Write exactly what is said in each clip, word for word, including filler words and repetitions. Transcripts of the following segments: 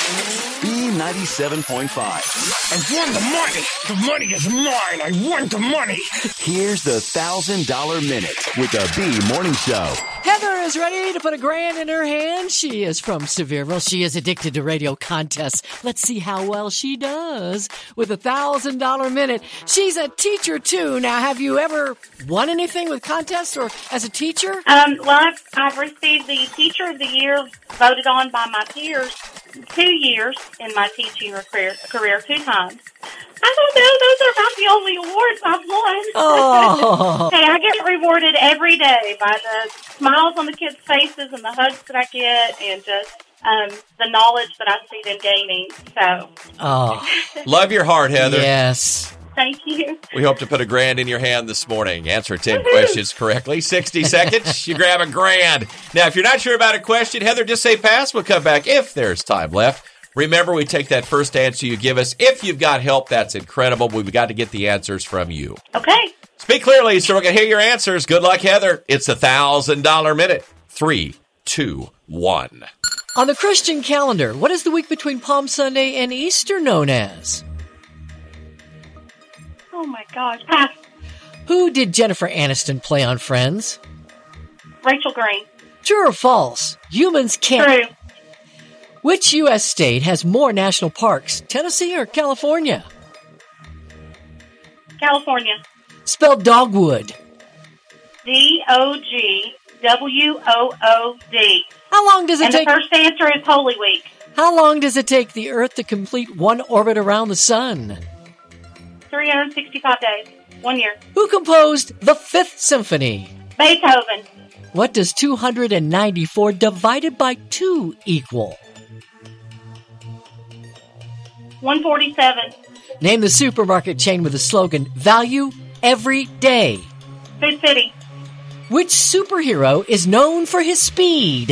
B ninety-seven point five. I won the money. The money is mine. I won the money. Here's the one thousand dollar Minute with the B Morning Show. Heather is ready to put a grand in her hand. She is from Sevierville. She is addicted to radio contests. Let's see how well she does with a one thousand dollar Minute. She's a teacher, too. Now, have you ever won anything with contests or as a teacher? Um, well, I've, I've received the Teacher of the Year voted on by my peers two years in my teaching career, career two times. I don't know. Those are about the only awards I've won. Oh. Hey, I get rewarded every day by the smiles on the kids' faces and the hugs that I get and just um, the knowledge that I see them gaining. So, Oh, Love your heart, Heather. yes. thank you. We hope to put a grand in your hand this morning. Answer ten questions correctly. sixty seconds, you grab a grand. Now, if you're not sure about a question, Heather, just say pass. We'll come back if there's time left. Remember, we take that first answer you give us. If you've got help, that's incredible. We've got to get the answers from you. Okay. Speak clearly so we can hear your answers. Good luck, Heather. It's a one thousand dollar Minute. Three, two, one. On the Christian calendar, what is the week between Palm Sunday and Easter known as? Oh, my gosh. Pass. Who did Jennifer Aniston play on Friends? Rachel Green. True or false? Humans can't. True. Which U S state has more national parks, Tennessee or California? California. Spell dogwood. D O G W O O D. How long does it And the take? first answer is Holy Week. How long does it take the Earth to complete one orbit around the sun? three hundred sixty-five days. One year. Who composed the Fifth Symphony? Beethoven. What does two hundred ninety-four divided by two equal? one forty-seven. Name the supermarket chain with the slogan, value every day. Food City. Which superhero is known for his speed? The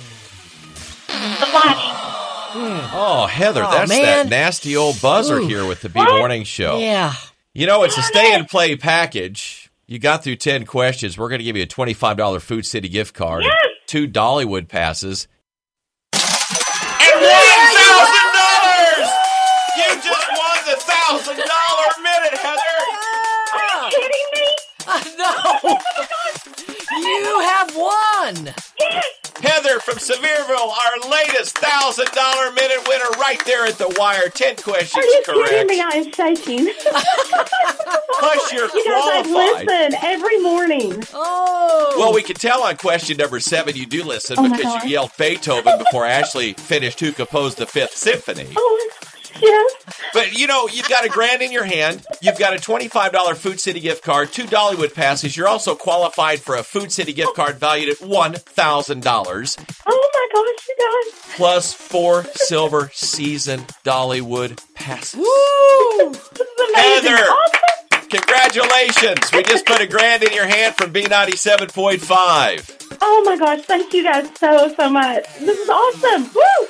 Flash. Oh, Heather, Oh, that's man. that nasty old buzzer Ooh. here with the B Morning Show. Yeah. You know, it's a stay and play package. You got through ten questions. We're going to give you a twenty-five dollar Food City gift card, Yes. two Dollywood passes, and one thousand dollars. You just won the thousand dollar Minute, Heather. Are you kidding me? No! You have won! Yes. Heather from Sevierville, our latest thousand dollar Minute winner, right there at the wire. Ten questions Are you correct. kidding me? I am shaking. Plus, you're You guys, I qualified. listen every morning. Oh! Well, we can tell on question number seven you do listen Oh, my because God. you yelled Beethoven before Ashley finished who composed the Fifth Symphony. Oh, yes. But, you know, you've got a grand in your hand. You've got a twenty-five dollar Food City gift card, two Dollywood passes. You're also qualified for a Food City gift card valued at one thousand dollars, Oh, my gosh, you guys. plus four silver season Dollywood passes. Woo! This is amazing. Heather. Awesome. Congratulations. We just put a grand in your hand from B ninety-seven point five. Oh, my gosh. Thank you guys so, so much. This is awesome. Woo!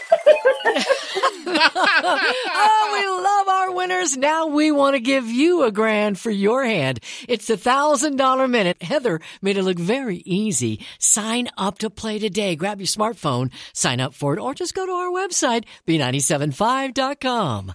Oh, we love our winners. Now we want to give you a grand for your hand. It's the one thousand dollar Minute. Heather made it look very easy. Sign up to play today. Grab your smartphone, sign up for it, or just go to our website, B nine seven five dot com.